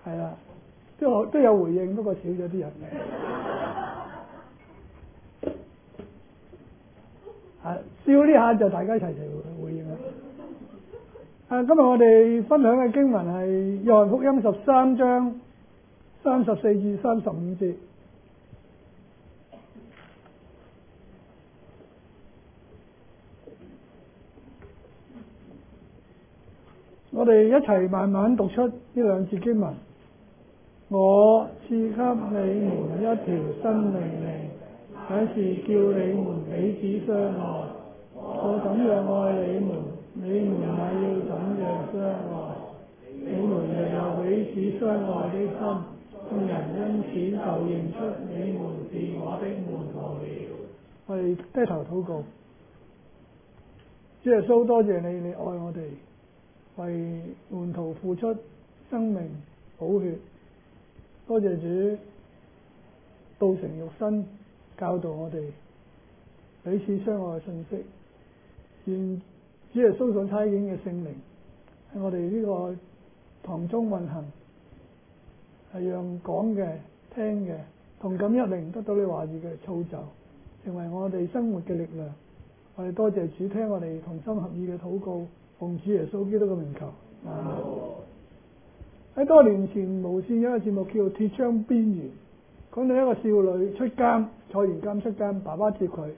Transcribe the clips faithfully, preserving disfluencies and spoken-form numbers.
係啦，都有都有回應，不過少咗啲人。啊，笑呢下就大家一齊嚟回應啦。啊，今日我哋分享嘅經文係《約翰福音》十三章三十四至三十五節。我哋一齊慢慢讀出呢兩節經文。我賜給你們一條新命令，乃是叫你們彼此相愛。我怎樣愛你們，你們也要怎樣相愛。你們若有彼此相愛的心，眾人因此就認出你們是我的門徒了。我哋低頭禱告。主耶穌，多謝你，你愛我哋，為門徒付出生命寶血。多謝主道成肉身，教導我哋彼此相愛嘅信息。願主耶穌所差遣嘅聖靈喺我哋呢個堂中運行，係讓講嘅、聽嘅同感一靈，得到你話語嘅操就，成為我哋生活嘅力量。我哋多謝主，聽我哋同心合意嘅禱告，奉主耶穌基督嘅名求。阿門。喺多年前無線有一個節目叫《鐵窗邊緣》，講到一個少女出監，坐完監出監，爸爸接佢，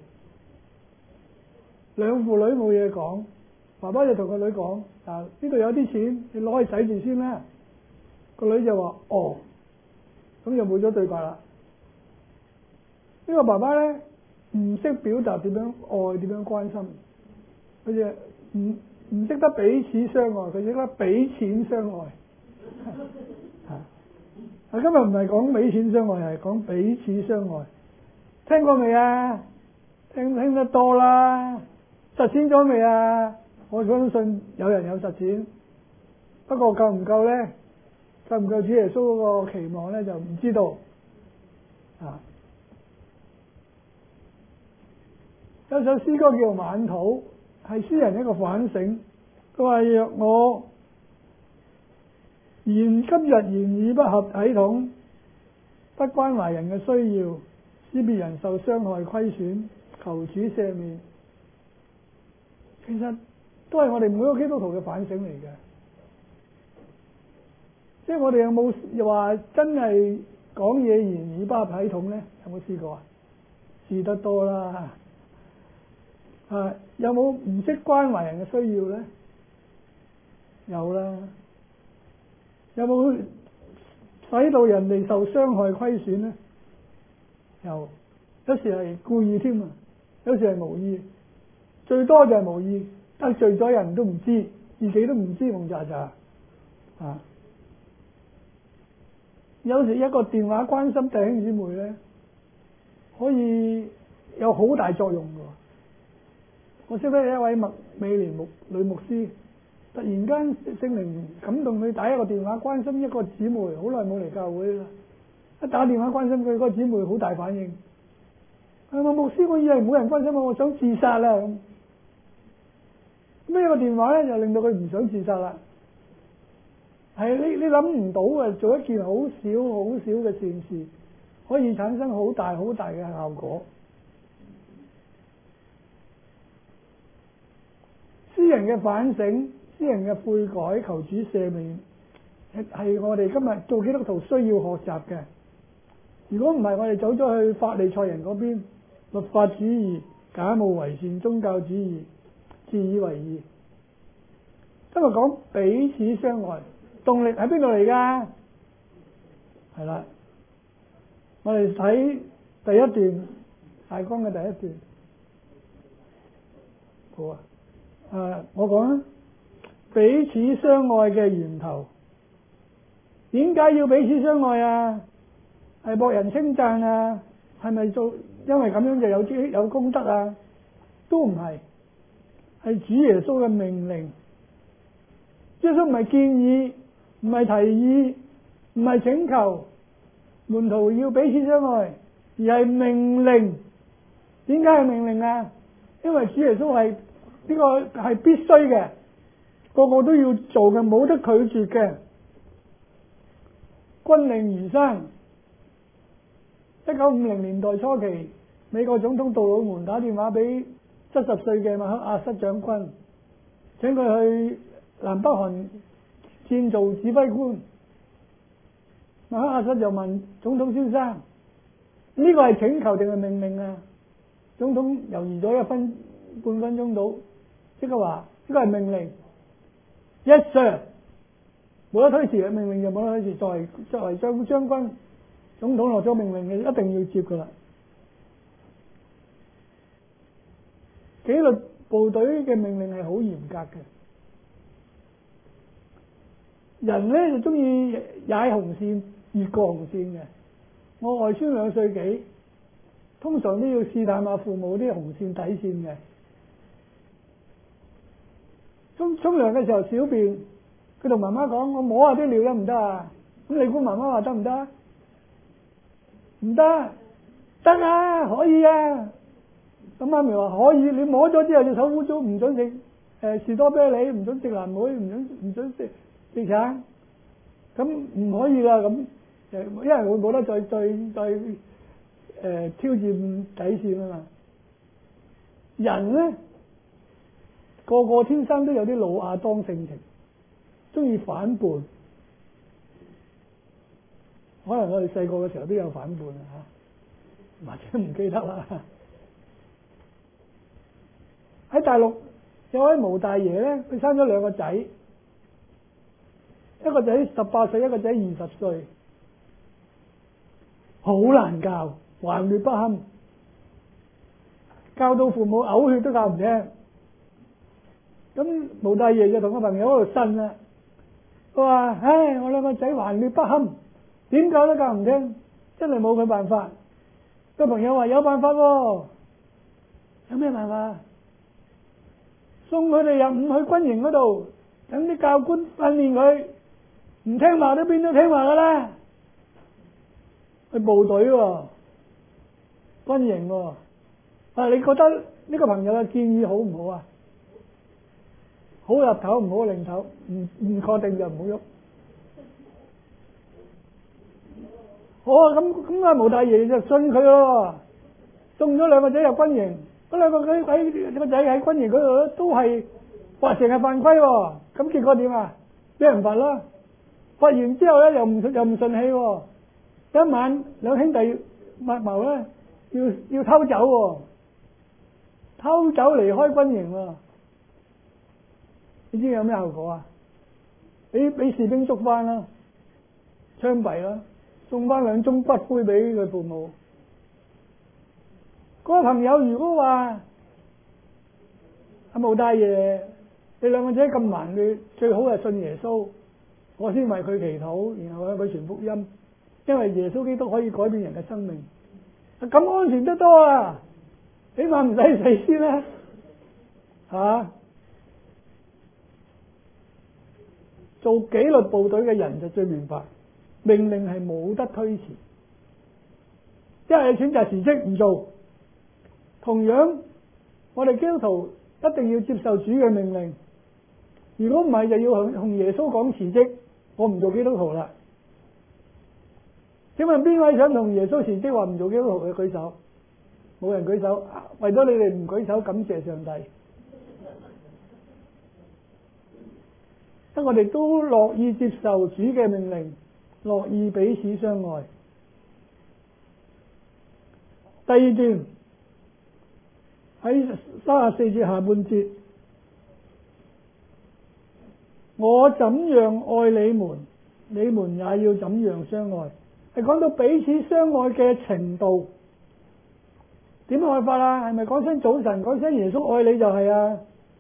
兩父女冇嘢講，爸爸就同個女講：嗱，呢度有啲錢，你攞去使住先啦。個女就話：哦，咁就冇咗對白啦。呢個爸爸咧唔識表達點樣愛，點樣關心，佢就唔唔識得彼此相愛，佢識得俾錢相愛。啊！今日唔係講俾錢相愛，係講彼此相愛。聽過未啊？聽聽得多啦，實踐咗未啊？我相信有人有實踐，不過夠唔夠咧？夠唔夠主耶穌嗰個期望咧？就唔知道。啊！有首詩歌叫《晚土》，係詩人一個反省。佢話：若我言今日言語不合體統，不關懷人嘅需要，使別人受傷害虧損，求主赦免。其實都係我哋每個基督徒嘅反省嚟嘅。即係我哋有冇又話真係講嘢言語不合體統咧？有冇試過啊？試得多啦。啊，有冇唔識關懷人嘅需要咧？有啦。有冇使到人哋受傷害虧損咧？有，有時係故意添啊，有時係無意，最多就係無意，得罪咗人都唔知，自己都唔知蒙查查啊！有時一個電話關心弟兄姊妹咧，可以有好大作用㗎。我識得一位麥美蓮牧女牧師。突然間聖靈感動佢打一個電話關心一個姊妹，好耐冇嚟教會啦。一打電話關心佢，嗰個姊妹好大反應。係嘛，牧師，我以為冇人關心我，我想自殺啦咁。咁呢個電話咧就令到佢唔想自殺啦。係你你諗唔到啊，做一件好少好少嘅善事，可以產生好大好大嘅效果。詩人嘅反省。啲人嘅悔改，求主赦免，係我哋今日做基督徒需要學習嘅。如果唔係，我哋走咗去法利賽人嗰邊，律法主義、假冒為善、宗教主義、自以為義。今日講彼此相愛，動力喺邊度嚟㗎？係啦，我哋睇第一段大綱嘅第一段。好啊，誒，我講啊。彼此相愛嘅源頭，點解要彼此相愛啊？係博人稱讚啊？係咪做因為咁樣就有啲有功德啊？都唔係，係主耶穌嘅命令。耶穌唔係建議，唔係提議，唔係請求門徒要彼此相愛，而係命令。點解係命令啊？因為主耶穌係呢個係必須嘅。個個都要做嘅，冇得拒絕嘅。 軍令如山。一九五零年代初期，美國總統杜魯門打電話俾七十歲嘅麥克阿瑟將軍，請佢去南北韓戰做指揮官。麥克阿瑟就問總統先生：呢個係請求定係命令啊？總統猶豫咗一分半分鐘到，即刻話：呢個係命令。Yes sir，冇得推辭嘅，命令就冇得推辭。作為作為將將軍，總統落咗命令嘅，一定要接噶啦。紀律部隊嘅命令係好嚴格嘅。人咧就中意踩紅線、越過紅線嘅。我外孫兩歲幾，通常都要試探下父母啲紅線底線嘅。沖沖涼嘅時候小便，佢同媽媽講：我摸下啲尿得唔得啊？咁你估媽媽話得唔得？唔得，得啊，可以啊。咁媽咪話可以，你摸咗之後隻手污糟，唔准食誒、呃、士多啤梨，唔准食藍莓，唔准唔准食食橙，咁唔可以啦。咁誒，因為會冇得再再再誒、呃、挑戰底線啊嘛。人咧個個天生都有啲老亞當性情，中意反叛。可能我哋細個嘅時候都有反叛啊，或者唔記得啦。喺大陸有位毛大爺咧，佢生咗兩個仔，一個仔十八歲，一個仔二十歲，好難教，頑劣不堪，教到父母嘔血都教唔聽。咁毛大爺就同個朋友喺度呻啦，佢話：唉，我兩個仔頑劣不堪，點教都教唔聽，真係冇佢辦法。個朋友話：有辦法喎，有咩辦法？送佢哋入伍去軍營嗰度，等啲教官訓練佢，唔聽話都變咗聽話噶啦。去部隊喎，軍營喎。啊，你覺得呢個朋友嘅建議好唔好啊？好入頭唔好擰頭，唔唔確定就唔好喐。好啊，咁咁啊，毛大爺就信佢咯，送咗兩個仔入軍營。嗰兩個佢喺個仔喺軍營嗰度都係話成日犯規喎，咁結果點啊？俾人罰啦！罰完之後咧又唔又唔順氣喎，一晚兩兄弟密謀咧要要偷走喎，偷走離開軍營喎，你知有咩後果啊？俾俾士兵捉翻啦，槍斃啦，送翻兩宗骨灰俾佢父母。嗰個朋友如果話阿毛大爺，你兩個仔咁頑劣，最好係信耶穌，我先為佢祈禱，然後向佢傳福音，因為耶穌基督可以改變人嘅生命，咁安全得多啊！起碼唔使死先啦，係嘛？做紀律部隊嘅人就最明白，命令係冇得推辭，一係選擇辭職唔做。同樣，我哋基督徒一定要接受主嘅命令。如果唔係，就要向同耶穌講辭職，我唔做基督徒啦。請問邊位想同耶穌辭職話唔做基督徒嘅舉手？冇人舉手，為咗你哋唔舉手，感謝上帝。咁我哋都樂意接受主嘅命令，樂意彼此相愛。第二段。喺三十四節下半節，我怎樣愛你們，你們也要怎樣相愛。係講到彼此相愛嘅程度，點愛法啊？係咪講聲早晨，講聲耶穌愛你就係啊？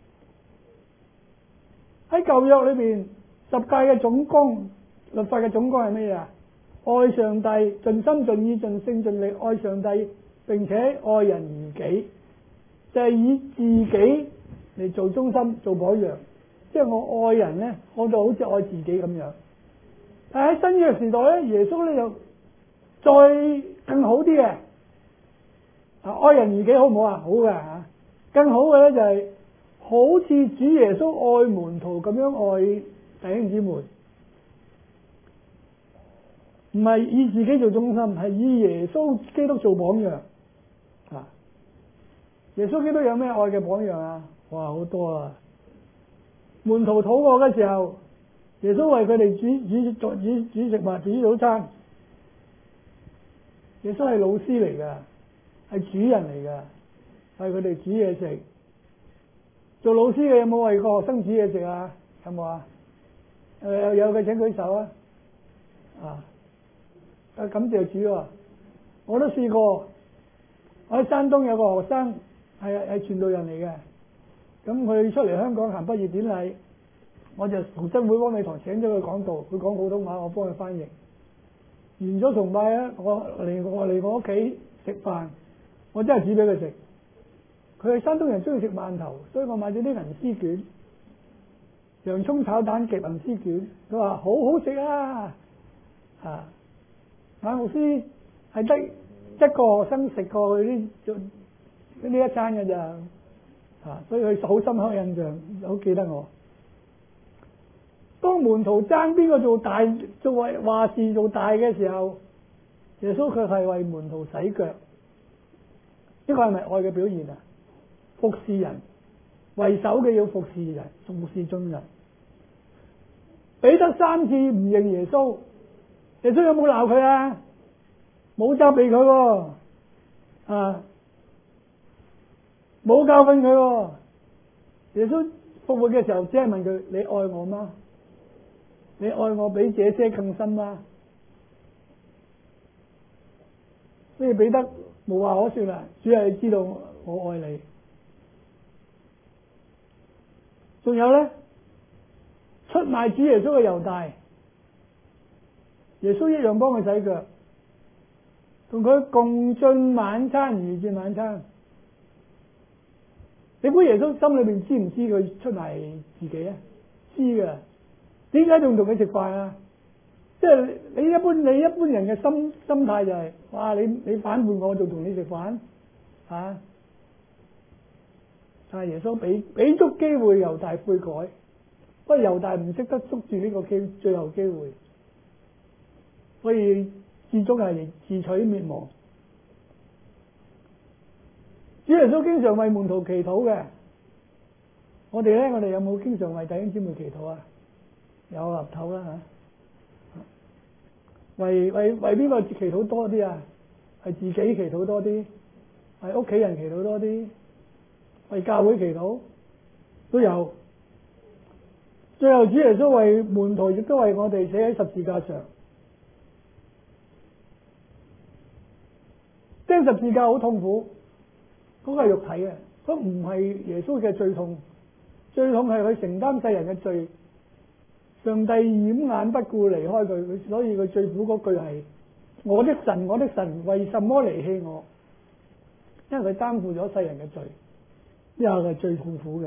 喺舊約裏邊，十誡嘅總綱，律法嘅總綱係咩啊？愛上帝，盡心盡意盡性盡力愛上帝，並且愛人如己。就係以自己嚟做中心，做榜樣，即係我愛人咧，我就好似愛自己咁樣。但係喺新約時代咧，耶穌咧就再更好啲嘅，啊愛人如己好唔好啊？好嘅吓，更好嘅咧就係好似主耶穌愛門徒咁樣愛弟兄姊妹。 唔係以自己做中心，係以耶穌基督做榜樣啊！耶穌基督有咩愛嘅榜樣啊？哇，好多啊！門徒肚餓嘅時候，耶穌為佢哋煮煮煮煮煮食物，煮早餐。耶穌係老師嚟噶，係主人嚟噶，為佢哋煮嘢食。做老師嘅有冇為個學生煮嘢食啊？有冇啊？誒，有嘅請舉手啊！啊，啊感謝主啊！我都試過，我喺山東有個學生係係傳道人嚟嘅，咁佢出嚟香港行畢業典禮，我就同真會幫你堂請咗佢講道，佢講普通話，我幫佢翻譯。完咗崇拜咧，我嚟我嚟我屋企食飯，我真係煮俾佢食。佢係山東人，中意食饅頭，所以我買咗啲銀絲卷、洋葱炒蛋夾銀絲卷，佢話好好食啊！啊，馬牧師係得一個學生食過佢啲做呢一餐嘅咋，啊，所以佢好深刻印象，好記得我。當門徒爭邊個做大，做為話事做大嘅時候，耶穌佢係為門徒洗腳，呢個係咪愛嘅表現啊？服侍人，為首嘅要服侍人，服侍眾人。彼得三次唔認耶穌，耶穌有冇鬧佢啊？冇責備佢，啊，冇教訓佢。耶穌復活嘅時候，只係問佢：你愛我嗎？你愛我比這些更深嗎？所以彼得無話可說啦，主係知道我愛你。仲有咧，出賣主耶穌嘅猶大，耶穌一樣幫佢洗腳，同佢共進晚餐，如願晚餐。你估耶穌心裏邊知唔知佢出賣自己啊？知㗎。點解仲同佢食飯啊？即係你一般你一般人嘅心心態就係、是，哇！你你反叛我，仲同你食飯啊？但係耶穌俾俾足機會猶大悔改，不過猶大唔識得捉住呢個機最後機會，所以最終係自取滅亡。主耶穌經常為門徒祈禱嘅，我哋咧，我哋有冇經常為弟兄姊妹祈禱啊？有立頭啦吓，為為為邊個祈禱多啲啊？係自己祈禱多啲，係屋企人祈禱多啲，為教會祈禱都有。最後主耶穌為門徒，亦都為我哋死喺十字架上。釘十字架好痛苦，嗰個係肉體嘅，嗰唔係耶穌嘅最痛，最痛係佢承擔世人嘅罪。上帝掩眼不顧離開佢，所以佢最苦嗰句係：我的神，我的神，為什麼離棄我？因為佢擔負咗世人嘅罪，呢個係最痛苦嘅。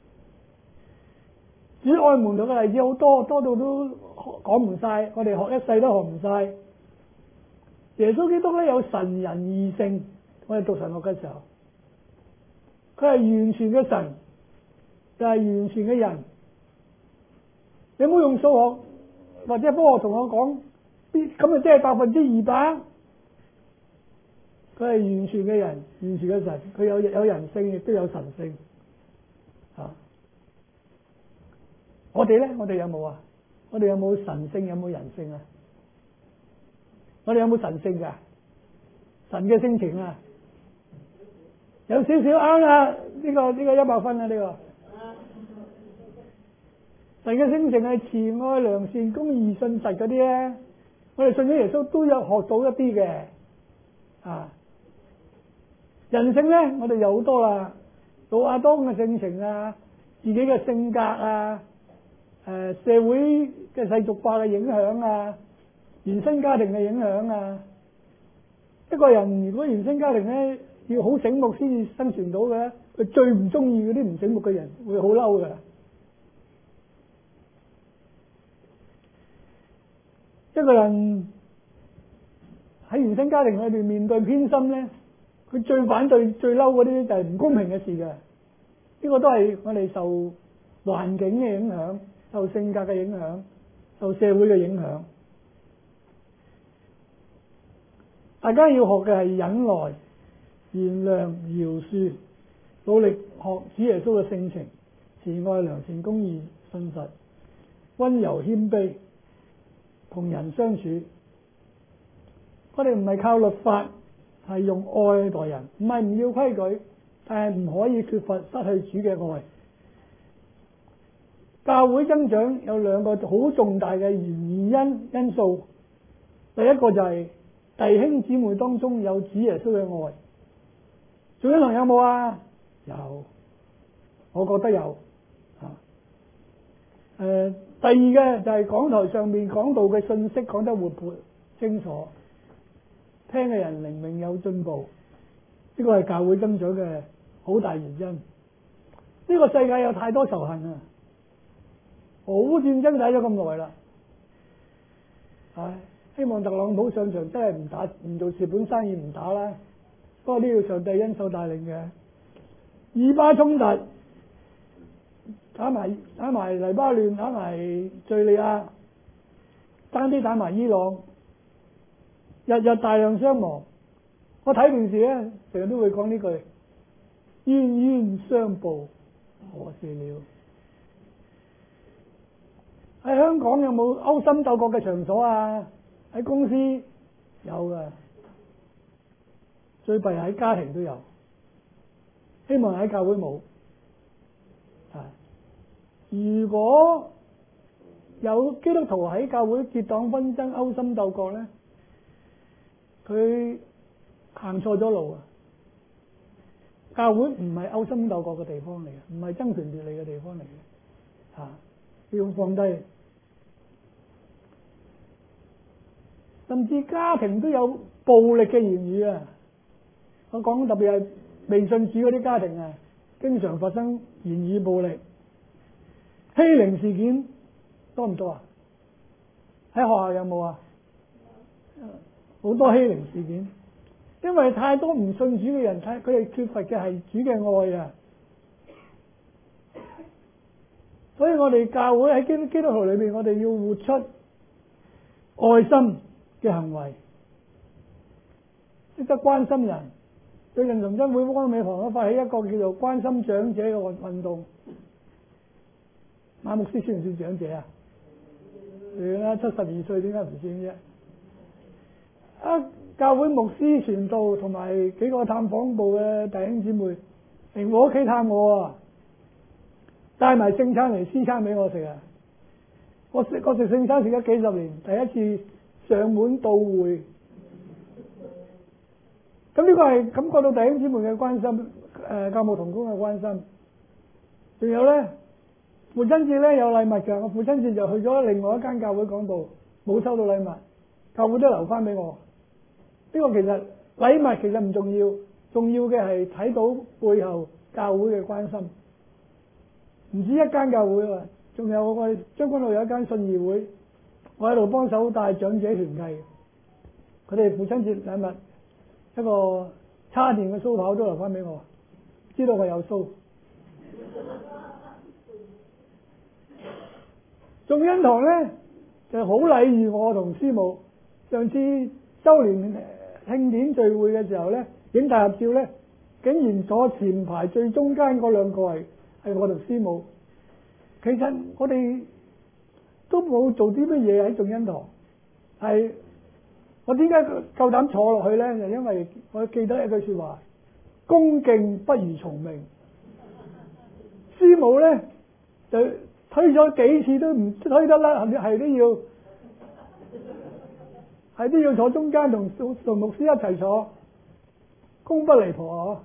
主愛門徒嘅例子好多，多到都講唔晒，我哋學一世都學唔晒。耶穌基督咧有神人二性，我哋讀神學嘅時候，佢係完全嘅神，就係完全嘅人。你唔好用數學或者科學同我講，咁啊即係百分之二百。佢係完全嘅人，完全嘅神，佢有有人性，亦都有神性。啊，我哋咧，我哋有冇啊？我哋有冇神性？有冇人性啊？我哋有冇神性噶？神嘅性情啊，有少少啱啦。呢個呢個一百分啊！呢個。神嘅性情係慈愛、良善、公義、信實嗰啲咧，我哋信咗耶穌都有學到一啲嘅。啊，人性咧，我哋有好多啦，老亞當嘅性情啊，自己嘅性格啊，誒、呃，社會嘅世俗化嘅影響啊，原生家庭嘅影響啊。一個人如果原生家庭咧要好醒目先至生存到嘅，佢最唔中意嗰啲唔醒目嘅人，會好嬲噶。一個人喺原生家庭裏邊面對偏心咧，佢最反對、最嬲嗰啲就係唔公平嘅事嘅。呢、這個都係我哋受環境嘅影響、受性格嘅影響、受社會嘅影響。 大家要學嘅係忍耐、原諒、饒恕，努力學主耶穌嘅性情，慈愛、良善、公義、信實、溫柔、謙卑，同人相處。我哋唔係靠律法，係用愛待人，唔係唔要規矩，但係唔可以缺乏失去主嘅愛。教會增長有兩個好重大嘅原因因素，第一個就係弟兄姊妹當中有主耶穌嘅愛。仲有同有冇啊？有，我覺得有。啊，誒、呃，第二嘅就係講台上面講道嘅信息講得活潑清楚，聽嘅人靈命有進步，呢個係教會增長嘅好大原因。呢、這個世界有太多仇恨啊！好戰爭打咗咁耐啦，唉，希望特朗普上場真係唔打，唔做蝕本生意唔打啦。不過呢個上帝恩手帶領嘅，以巴衝突打埋打埋黎巴嫩，打埋敘利亞，爭啲打埋伊朗，日日大量傷亡。我睇電視咧，成日都會講呢句：冤冤相報何時了？喺香港有冇勾心鬥角嘅場所啊？喺公司有嘅，最弊喺家庭都有，希望喺教會冇。啊，如果有基督徒喺教會結黨紛爭、勾心鬥角咧，佢行錯咗路啊！教會唔係勾心鬥角嘅地方嚟嘅，唔係爭權奪利嘅地方嚟嘅，嚇、啊、要放低。甚至家庭都有暴力嘅言語啊！我講特別係未信主嗰啲家庭啊，經常發生言語暴力、欺凌事件多唔多啊？喺學校有冇啊？好多欺凌事件，因為太多唔信主嘅人，睇佢哋缺乏嘅係主嘅愛啊！所以我哋教會喺基督基督徒裏面，我哋要活出愛心嘅行為，識得關心人。最近崇真會安美堂都發起一個叫做關心長者嘅運運動。馬牧師算唔算長者啊？算啦，七十二歲點解唔算啫？啊，教會牧師傳道同埋幾個探訪部嘅弟兄姊妹嚟我屋企探我啊，帶埋聖餐嚟私餐俾我食啊！我食我食聖餐食咗幾十年，第一次上門到會。咁呢個係感覺到弟兄姊妹嘅關心，誒、呃、教牧同工嘅關心。仲有咧，父親節咧有禮物嘅，我父親節就去咗另外一間教會講道，冇收到禮物，教會都留翻俾我。呢、這個其實禮物其實唔重要，重要嘅係睇到背後教會嘅關心。唔止一間教會啊，仲有我哋將軍澳有一間信義會，我喺度幫手帶長者團契，佢哋父親節禮物。一個叉電嘅鬚刨都留翻俾我，知道我有鬚。眾恩堂咧就好禮遇我同師母。上次周年慶典聚會嘅時候咧，影大合照咧，竟然坐前排最中間嗰兩個係係我同師母。其實我哋都冇做啲乜嘢喺眾恩堂，係。我點解夠膽坐落去咧？就因為我記得一句說話：恭敬不如從命。師母咧就推咗幾次都唔推得甩，係都要係都要坐中間同同牧師一齊坐，功不離婆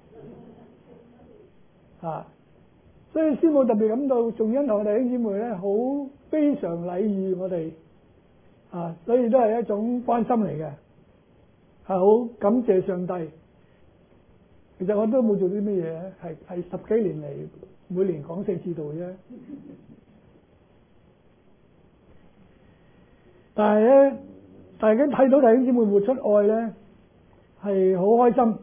啊！所以師母特別感到眾恩堂弟兄姊妹咧，好非常禮遇我哋。啊，所以都係一種關心嚟嘅，係好感謝上帝。其實我都冇做啲乜嘢，係係十幾年嚟每年講四次道啫。但係咧，大家睇到弟兄姊妹活出愛咧，係好開心。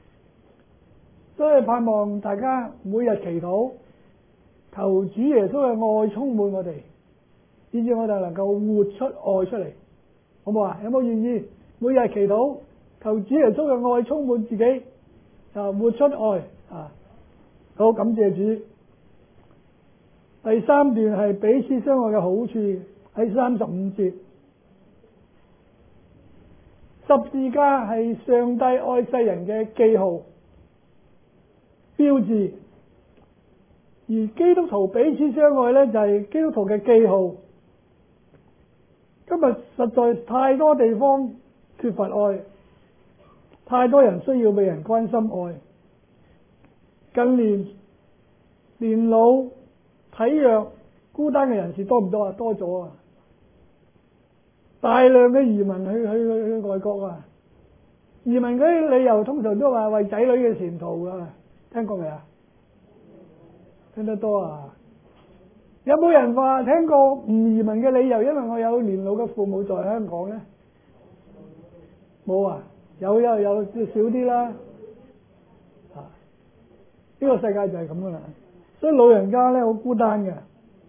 所以盼望大家每日祈禱，求主耶穌嘅愛充滿我哋。以至我哋能夠活出愛出嚟，好唔好啊？有冇願意每日祈禱求主耶穌嘅愛充滿自己，啊，活出愛啊！好，感謝主。第三段係彼此相愛嘅好處，喺三十五節，十字架係上帝愛世人嘅記號、標誌，而基督徒彼此相愛呢，就係基督徒嘅記號。今日實在太多地方缺乏愛，太多人需要被人關心愛。近年年老體弱孤單嘅人士多唔多啊？多咗啊！大量嘅移民去去去去外國啊！移民嗰啲理由通常都話為仔女嘅前途啊，聽過未啊？聽得多啊！有冇人話聽過唔移民嘅理由？因為我有年老嘅父母在香港咧，冇啊？有有有少啲啦。啊，呢個世界就係咁噶啦，所以老人家咧好孤單嘅。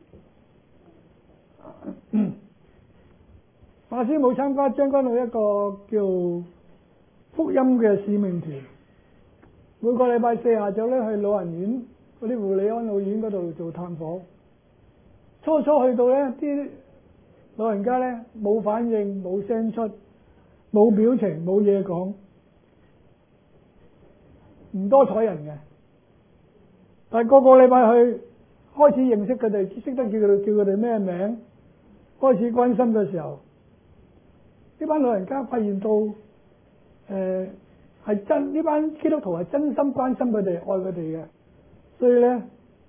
馬師母參加將軍澳一個叫福音嘅使命團，每個禮拜四下晝咧去老人院嗰啲護理安老院嗰度做探訪。初初去到咧，啲老人家咧冇反應、冇聲出、冇表情、冇嘢講，唔多睬人嘅。但係個個禮拜去，開始認識佢哋，識得叫佢哋叫佢哋咩名，開始關心嘅時候，呢班老人家發現到，誒、呃、係真呢班基督徒係真心關心佢哋、愛佢哋嘅，所以咧。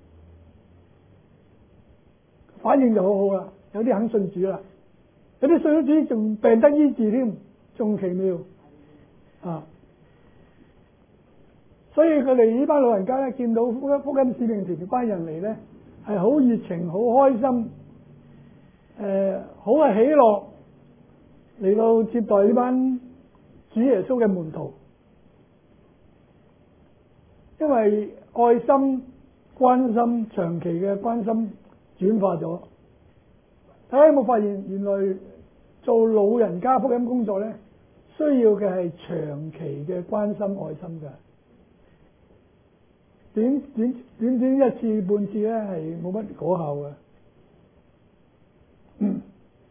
反應就好好啦，有啲肯信主啦，有啲信咗主仲病得醫治添，仲奇妙啊！所以佢哋呢班老人家咧，見到福音福音使命團嘅班人嚟咧，係好熱情、好開心，誒好係喜樂嚟到接待呢班主耶穌嘅門徒，因為愛心、關心、長期嘅關心。轉化咗，大家有冇發現？原來做老人家福音工作咧，需要嘅係長期嘅關心、愛心嘅。短短短短一次半次咧，係冇乜果效嘅。嗯，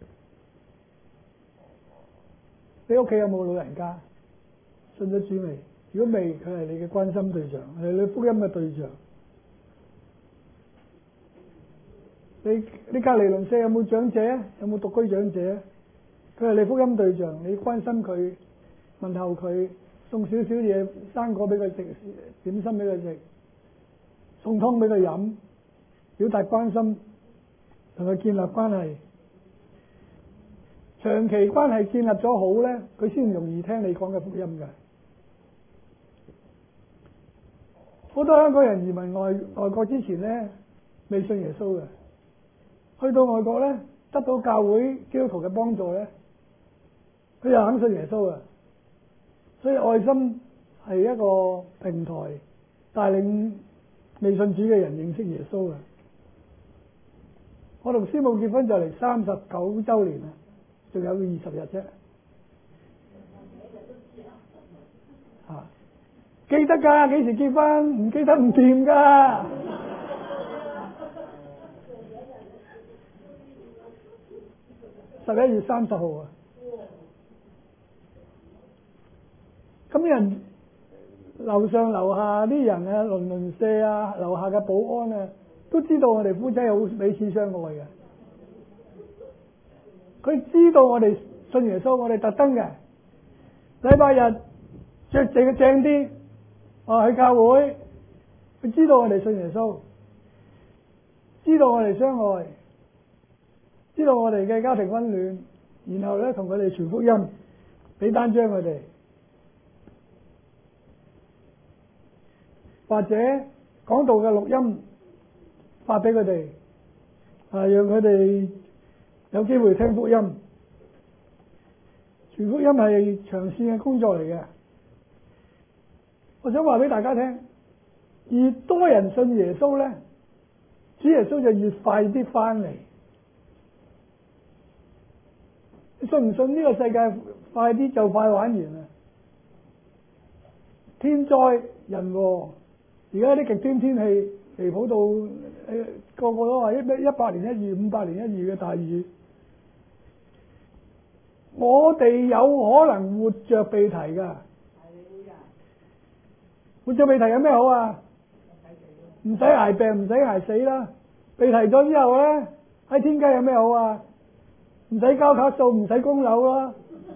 你屋企有冇老人家信咗主未？如果未，佢係你嘅關心對象，係你福音嘅對象。你你隔離鄰舍有冇長者？有冇獨居長者？佢係你福音對象，你關心佢，問候佢，送少少嘢生果俾佢食，點心俾佢食，送湯俾佢飲，表達關心，同佢建立關係。長期關係建立咗好咧，佢先容易聽你講嘅福音嘅。好多香港人移民外外國之前咧，未信耶穌嘅。去到外國咧，得到教會基督徒嘅幫助咧，佢又肯信耶穌啊！所以愛心係一個平台，帶領未信主嘅人認識耶穌啊！我同師母結婚就嚟三十九週年啦，仲有二十日啫。啊，記得㗎，幾時結婚？唔記得唔掂㗎。十一月三十號啊！咁人樓上樓下啲人啊，鄰鄰舍啊，樓下嘅保安啊，都知道我哋夫妻好彼此相愛嘅。佢知道我哋信耶穌，我哋特登嘅禮拜日着正正啲，啊去教會。佢知道我哋信耶穌，知道我哋相愛。知道我哋嘅家庭溫暖，然後咧同佢哋傳福音，俾單張佢哋，或者講道嘅錄音發俾佢哋，啊讓佢哋有機會聽福音。傳福音係長線嘅工作嚟嘅。我想話俾大家聽，越多人信耶穌咧，主耶穌就越快啲翻嚟。你信唔信呢個世界快啲就快玩完啦？ 天災人禍，而家啲極端天氣離譜到誒、呃、個個都話一一百年一遇、五百年一遇嘅大雨，我哋有可能活着被提㗎。活着被提有咩好啊？唔使捱病，唔使捱死啦。被提咗之後咧，喺天家有咩好啊？唔使交卡數，唔使供樓啦，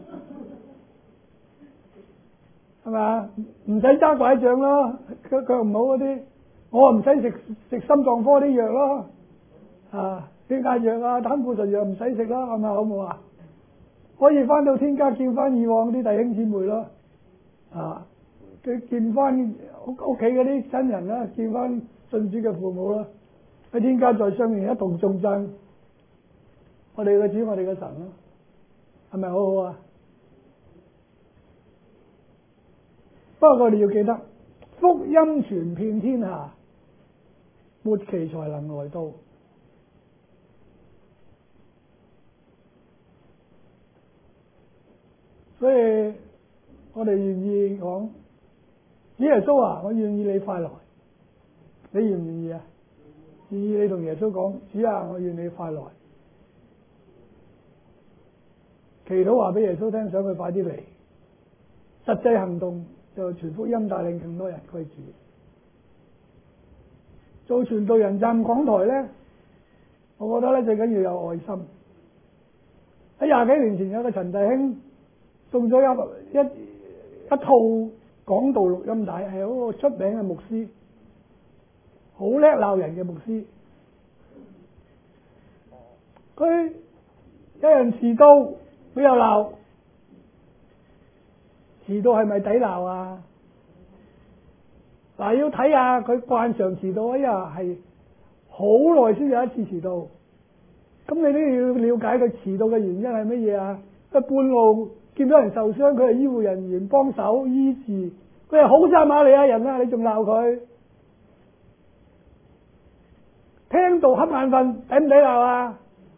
係咪啊？唔使揸拐杖咯，腳腳唔好嗰啲，我唔使食食心臟科啲藥咯，啊，血壓藥啊、膽固醇藥唔使食啦，係咪好唔好啊？可以翻到天家見翻以往啲弟兄姊妹咯，啊，佢見翻屋屋企嗰啲親人啦，見翻信主嘅父母啦，喺天家在上面一同頌讚我哋嘅主，我哋嘅神咯，係咪好好啊？不過我哋要記得，福音傳遍天下，末期才能來到。所以我哋願意講，主耶穌啊，我願意你快來，你願唔願意啊？願意你同耶穌講，主啊，我願你快來。祈禱話俾耶穌聽，想佢快啲嚟。實際行動就傳福音，帶領更多人歸主。做傳道人站講台咧，我覺得咧最緊要有愛心。喺廿幾年前有個陳弟兄送咗一一一套講道錄音帶，係嗰個出名嘅牧師，好叻鬧人嘅牧師。佢有人遲到，佢又鬧。遲到係咪抵鬧啊？嗱，要睇下佢慣常遲到，哎呀係好耐先有一次遲到。咁你都要了解佢遲到嘅原因係乜嘢啊？佢半路見到人受傷，佢係醫護人員幫手醫治，佢係好撒瑪利亞人啊！你仲鬧佢？聽到瞌眼瞓，抵唔抵鬧啊？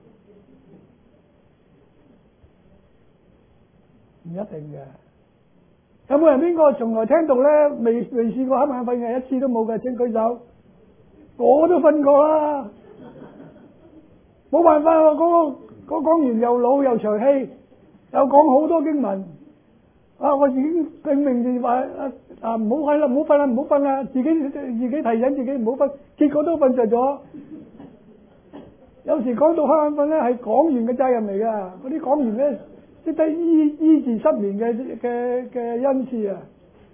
唔一定嘅。有冇人邊個從來聽到咧未未試過瞌眼瞓嘅？一次都冇嘅，請舉手。我都瞓過啦，冇辦法喎。嗰個嗰講完又老又長氣，又講好多經文。啊，我已經拼命地話啊唔好瞓啦，唔好瞓啦，唔好瞓啦，自己自己提醒自己唔好瞓，結果都瞓着咗。有時講到瞌眼瞓咧，係講員嘅責任嚟噶。嗰啲講員咧，識得醫醫治失眠嘅嘅嘅恩賜啊！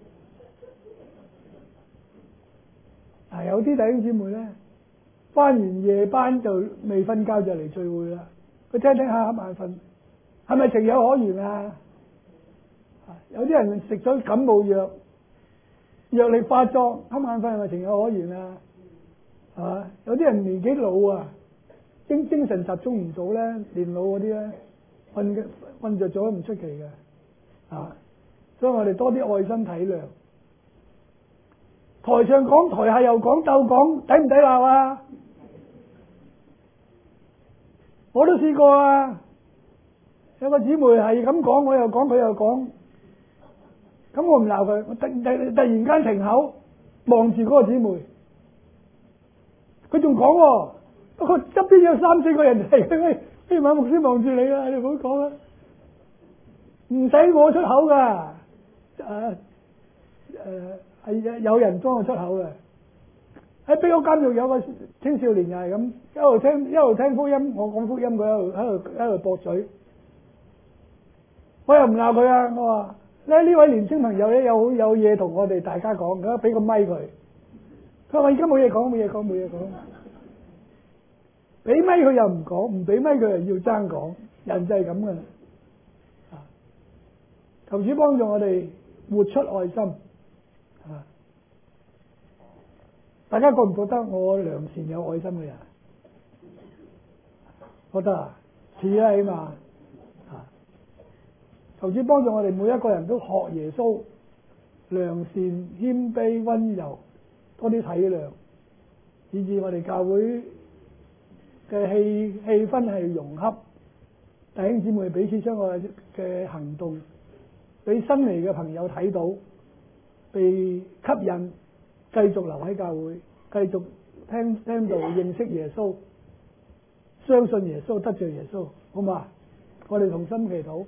啊，有啲弟兄姊妹咧，翻完夜班就未瞓覺就嚟聚會啦。佢聽聽下瞌眼瞓，係咪情有可原啊？有啲人食咗感冒藥，藥力發作，瞌眼瞓係咪情有可原啊？係嘛？有啲人年紀老啊，精精神集中唔到咧，年老嗰啲咧，瞓嘅瞓着咗都唔出奇嘅，啊！所以我哋多啲愛心體諒。台上講，台下又講，鬥講，抵唔抵鬧啊？我都試過啊！有個姊妹係咁講，我又講，佢又講，咁我唔鬧佢，我突突突然間停口，望住嗰個姊妹，佢仲講，不過側邊有三四個人嚟，喂，不如馬牧師望住你啦，你唔好講啦，唔使我出口噶，誒誒係有人幫我出口嘅。喺卑屋監獄有個青少年又係咁，一路聽一路聽福音，我講福音，佢喺度喺度喺度駁嘴，我又唔鬧佢啊！我話咧呢位年青朋友咧有有嘢同我哋大家講，咁俾個咪佢。佢話我而家冇嘢講，冇嘢講，冇嘢講。俾咪佢又唔講，唔俾咪佢又要爭講，人就係咁噶啦。啊！求主幫助我哋活出愛心。啊！大家覺唔覺得我良善有愛心嘅人？覺得啊，似啦起碼啊！求主幫助我哋每一個人都學耶穌，良善、謙卑、溫柔，多啲體諒，以致我哋教會嘅氣氣氛係融洽，弟兄姊妹彼此相愛嘅行動，俾新嚟嘅朋友睇到， 被吸引，繼續留喺教會，繼續聽聽道認識耶穌，相信耶穌，得罪耶穌，好嘛？我哋同心祈禱。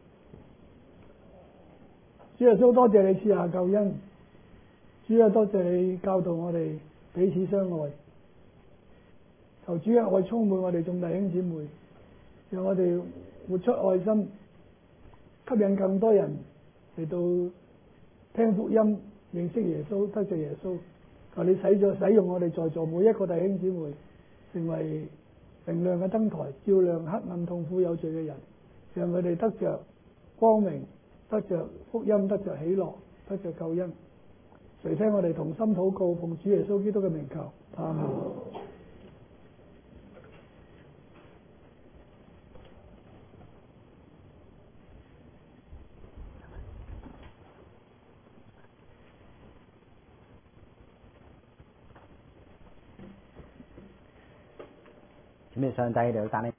主耶穌，多謝你賜下救恩，主啊，多謝你教導我哋彼此相愛，求主嘅愛充滿我哋眾弟兄姊妹，讓我哋活出愛心，吸引更多人嚟到聽福音，認識耶穌，得罪耶穌。求你使咗使用我哋在座每一個弟兄姊妹，成為明亮嘅燈台，照亮黑暗痛苦有罪嘅人，讓佢哋得着光明，得着福音，得着喜樂，得着救恩。垂聽我哋同心禱告，奉主耶穌基督嘅名求，阿門。 主咩上帝嚟到帶你。